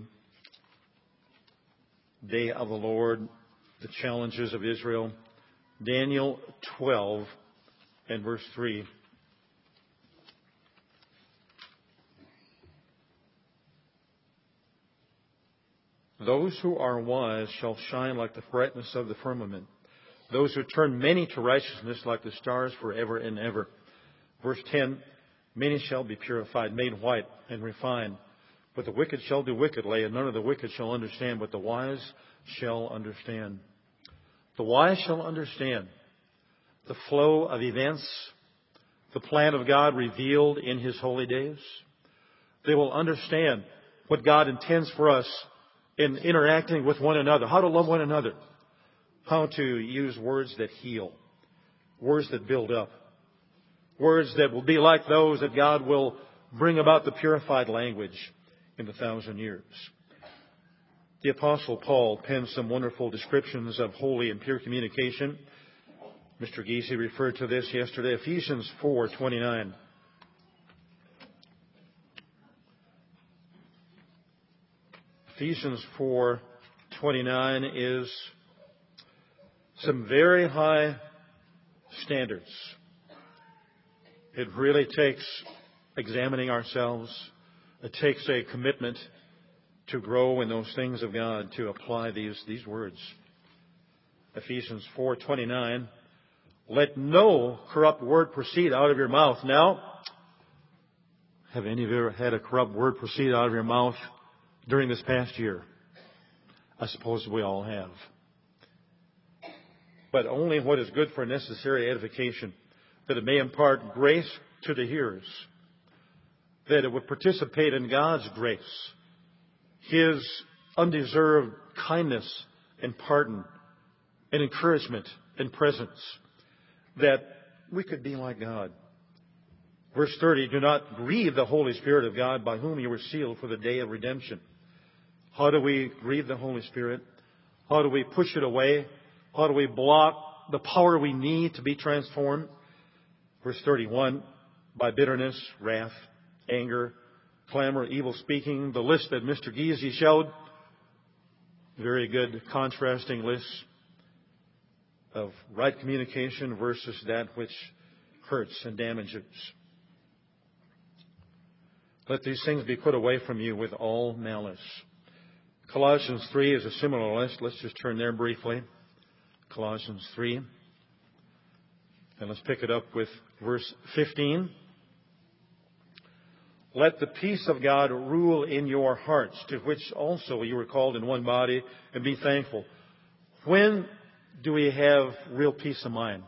day of the Lord, the challenges of Israel. Daniel twelve and verse three. Those who are wise shall shine like the brightness of the firmament. Those who turn many to righteousness like the stars forever and ever. Verse ten, many shall be purified, made white and refined. But the wicked shall do wickedly, and none of the wicked shall understand, but the wise shall understand. The wise shall understand the flow of events, the plan of God revealed in His holy days. They will understand what God intends for us in interacting with one another, how to love one another, how to use words that heal, words that build up, words that will be like those that God will bring about the purified language in the thousand years. The Apostle Paul penned some wonderful descriptions of holy and pure communication. Mister Giese referred to this yesterday, Ephesians four twenty-nine. Ephesians four twenty-nine is some very high standards. It really takes examining ourselves. It takes a commitment to grow in those things of God, to apply these, these words. Ephesians four twenty-nine, let no corrupt word proceed out of your mouth. Now, have any of you ever had a corrupt word proceed out of your mouth during this past year? I suppose we all have. But only what is good for necessary edification, that it may impart grace to the hearers, that it would participate in God's grace, His undeserved kindness and pardon and encouragement and presence, that we could be like God. Verse thirty, do not grieve the Holy Spirit of God, by whom you were sealed for the day of redemption. How do we grieve the Holy Spirit? How do we push it away? How do we block the power we need to be transformed? Verse thirty-one, by bitterness, wrath, anger, clamor, evil speaking, the list that Mister Giese showed. Very good contrasting lists. of right communication versus that which hurts and damages. Let these things be put away from you with all malice. Colossians three is a similar list. Let's just turn there briefly. Colossians three. And let's pick it up with verse fifteen. Let the peace of God rule in your hearts, to which also you were called in one body, and be thankful. When do we have real peace of mind?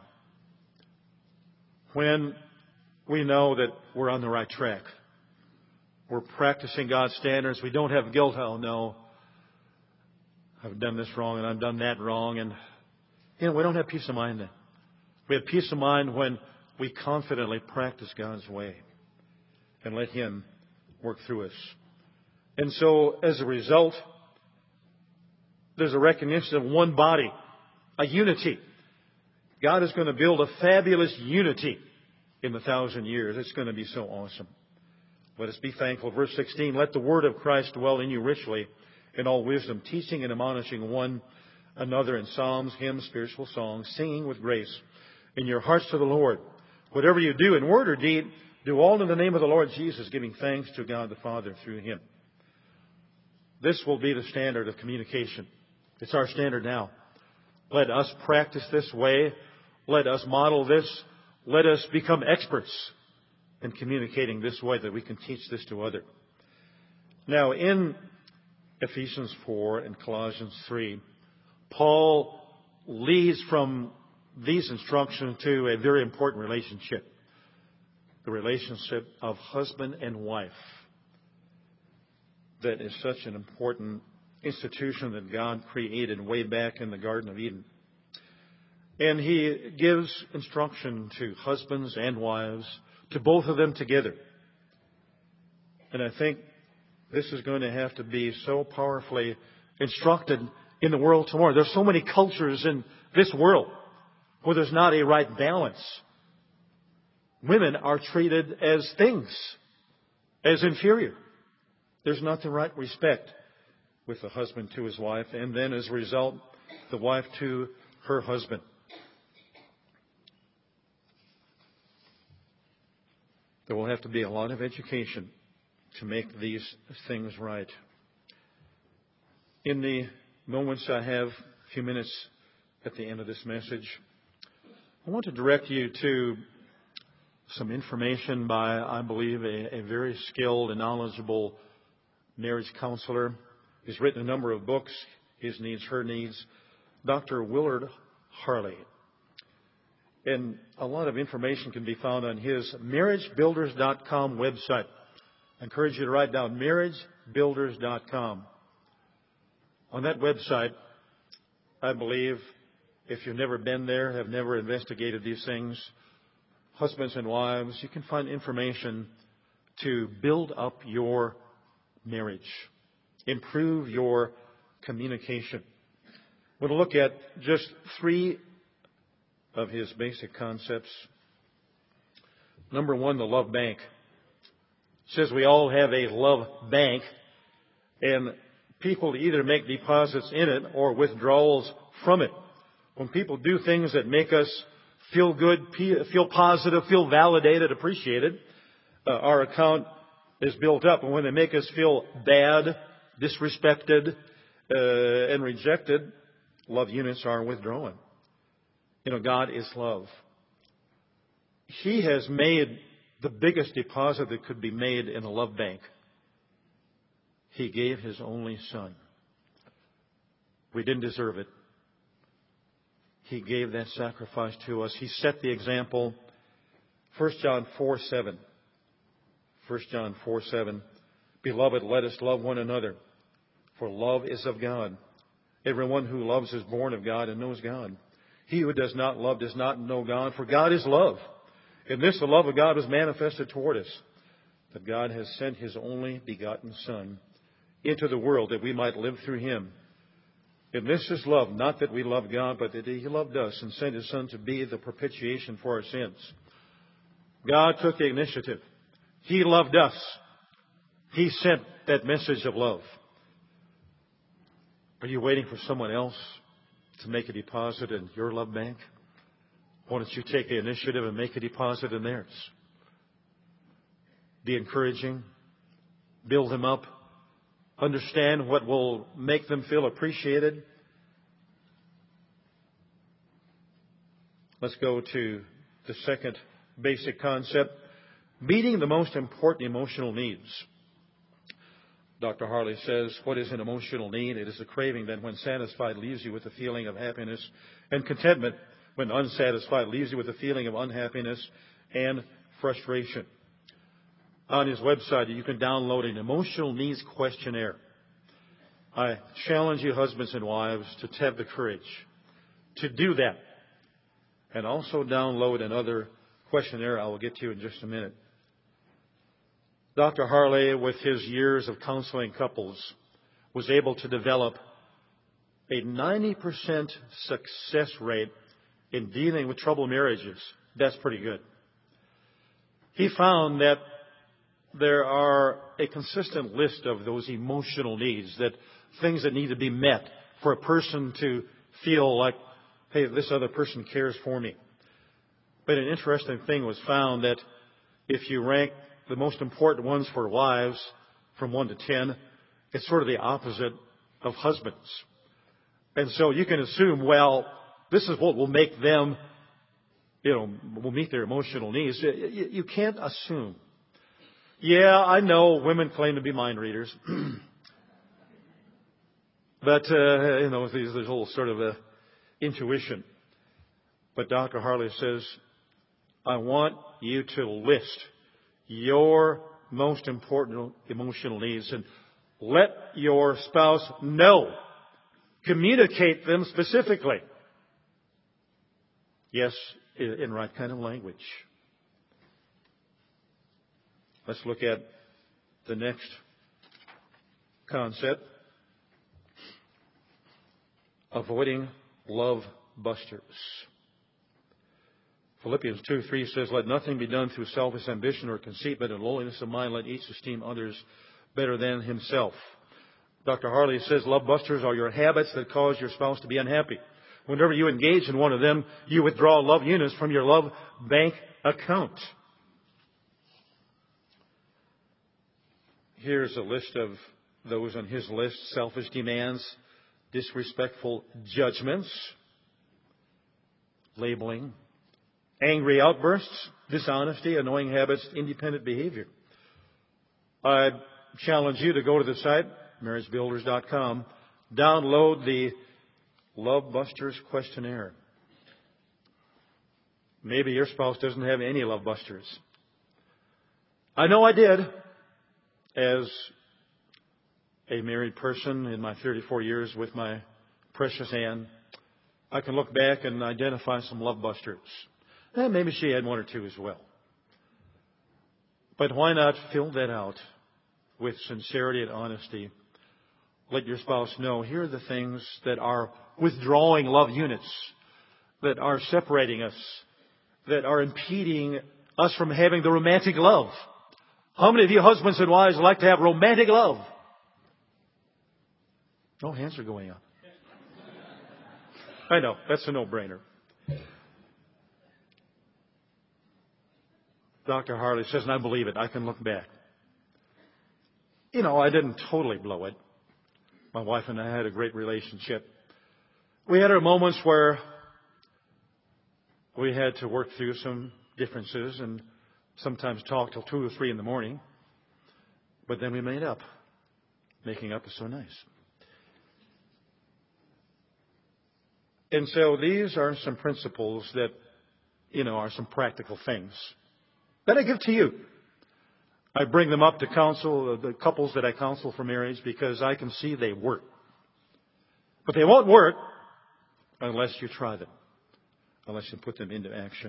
When we know that we're on the right track. We're practicing God's standards. We don't have guilt. Oh, no, I've done this wrong and I've done that wrong. And, you know, we don't have peace of mind then. We have peace of mind when we confidently practice God's way and let Him work through us. And so, as a result, there's a recognition of one body, a unity. God is going to build a fabulous unity in the thousand years. It's going to be so awesome. Let us be thankful. Verse sixteen, let the word of Christ dwell in you richly in all wisdom, teaching and admonishing one another in psalms, hymns, spiritual songs, singing with grace in your hearts to the Lord. Whatever you do in word or deed, do all in the name of the Lord Jesus, giving thanks to God the Father through Him. This will be the standard of communication. It's our standard now. Let us practice this way. Let us model this. Let us become experts in communicating this way that we can teach this to others. Now, in Ephesians four and Colossians three, Paul leads from these instructions to a very important relationship. The relationship of husband and wife. That is such an important institution that God created way back in the Garden of Eden. And He gives instruction to husbands and wives, to both of them together. And I think this is going to have to be so powerfully instructed in the world tomorrow. There's so many cultures in this world where there's not a right balance. Women are treated as things, as inferior. There's not the right respect with the husband to his wife, and then as a result, the wife to her husband. There will have to be a lot of education to make these things right. In the moments I have, a few minutes at the end of this message, I want to direct you to some information by, I believe, a, a very skilled and knowledgeable marriage counselor. He's written a number of books, His Needs, Her Needs, Doctor Willard Harley. And a lot of information can be found on his marriage builders dot com website. I encourage you to write down marriage builders dot com. On that website, I believe, if you've never been there, have never investigated these things, husbands and wives, you can find information to build up your marriage, improve your communication. We're going to look at just three of his basic concepts. Number one, the love bank. It says we all have a love bank, and people either make deposits in it or withdrawals from it. When people do things that make us feel good, feel positive, feel validated, appreciated, uh, our account is built up. And when they make us feel bad, disrespected, uh, and rejected, love units are withdrawn. You know, God is love. He has made the biggest deposit that could be made in a love bank. He gave His only Son. We didn't deserve it. He gave that sacrifice to us. He set the example. First John four seven. First John four seven. Beloved, let us love one another, for love is of God. Everyone who loves is born of God and knows God. He who does not love does not know God, for God is love. In this, the love of God was manifested toward us, that God has sent His only begotten Son into the world that we might live through Him. And this is love, not that we love God, but that He loved us and sent His Son to be the propitiation for our sins. God took the initiative. He loved us. He sent that message of love. Are you waiting for someone else to make a deposit in your love bank? Why don't you take the initiative and make a deposit in theirs? Be encouraging. Build them up. Understand what will make them feel appreciated. Let's go to the second basic concept, meeting the most important emotional needs. Doctor Harley says, what is an emotional need? It is a craving that, when satisfied, leaves you with a feeling of happiness and contentment. When unsatisfied, leaves you with a feeling of unhappiness and frustration. On his website, you can download an emotional needs questionnaire. I challenge you, husbands and wives, to have the courage to do that. And also download another questionnaire I will get to in just a minute. Doctor Harley, with his years of counseling couples, was able to develop a ninety percent success rate in dealing with troubled marriages. That's pretty good. He found that there are a consistent list of those emotional needs, that things that need to be met for a person to feel like, hey, this other person cares for me. But an interesting thing was found that if you rank the most important ones for wives from one to ten, it's sort of the opposite of husbands. And so you can assume, well, this is what will make them, you know, will meet their emotional needs. You, you can't assume. Yeah, I know women claim to be mind readers. But, uh, you know, there's a whole sort of a intuition. But Doctor Harley says, I want you to list your most important emotional needs and let your spouse know. Communicate them specifically. Yes, in right kind of language. Let's look at the next concept. Avoiding love busters. Philippians two three says, let nothing be done through selfish ambition or conceit, but in lowliness of mind let each esteem others better than himself. Doctor Harley says, love busters are your habits that cause your spouse to be unhappy. Whenever you engage in one of them, you withdraw love units from your love bank account. Here's a list of those on his list. Selfish demands, disrespectful judgments, labeling, angry outbursts, dishonesty, annoying habits, independent behavior. I challenge you to go to the site, marriage builders dot com, download the Love Busters questionnaire. Maybe your spouse doesn't have any love busters. I know I did. As a married person in my thirty-four years with my precious Anne, I can look back and identify some love busters. And maybe she had one or two as well. But why not fill that out with sincerity and honesty? Let your spouse know, here are the things that are withdrawing love units, that are separating us, that are impeding us from having the romantic love. How many of you husbands and wives like to have romantic love? No hands are going up. I know, that's a no-brainer. Doctor Harley says, and I believe it, I can look back. You know, I didn't totally blow it. My wife and I had a great relationship. We had our moments where we had to work through some differences and sometimes talk till two or three in the morning. But then we made up. Making up is so nice. And so these are some principles that, you know, are some practical things that I give to you. I bring them up to counsel, the couples that I counsel for marriage, because I can see they work. But they won't work unless you try them, unless you put them into action.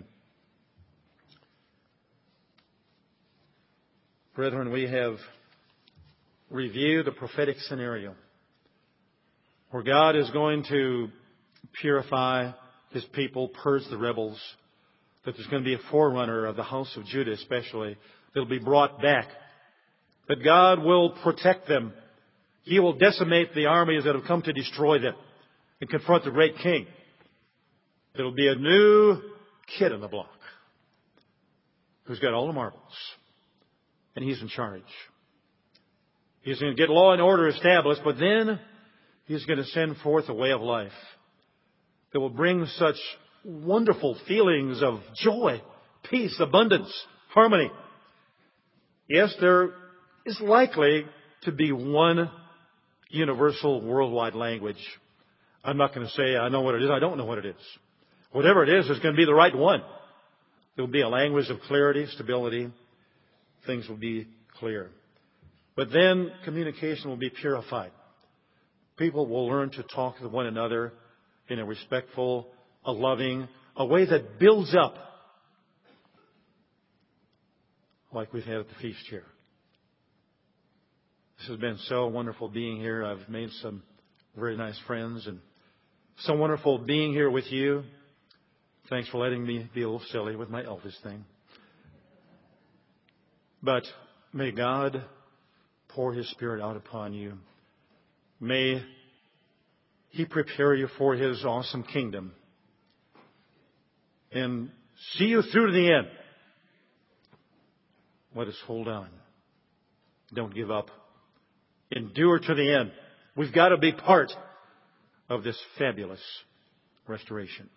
Brethren, we have reviewed a prophetic scenario where God is going to purify His people, purge the rebels, that there's going to be a forerunner of the house of Judah especially that will be brought back, that God will protect them. He will decimate the armies that have come to destroy them. and confront the great king. It'll be a new kid on the block who's got all the marbles, and he's in charge. He's going to get law and order established, but then he's going to send forth a way of life that will bring such wonderful feelings of joy, peace, abundance, harmony. Yes, there is likely to be one universal worldwide language. I'm not going to say I know what it is. I don't know what it is. Whatever it is, it's going to be the right one. It will be a language of clarity, stability. Things will be clear. But then communication will be purified. People will learn to talk to one another in a respectful, a loving, a way that builds up, like we've had at the feast here. This has been so wonderful being here. I've made some very nice friends, and so wonderful being here with you. Thanks for letting me be a little silly with my Elvis thing. But may God pour His Spirit out upon you. May He prepare you for His awesome kingdom and see you through to the end. Let us hold on. Don't give up. Endure to the end. We've got to be part of this fabulous restoration.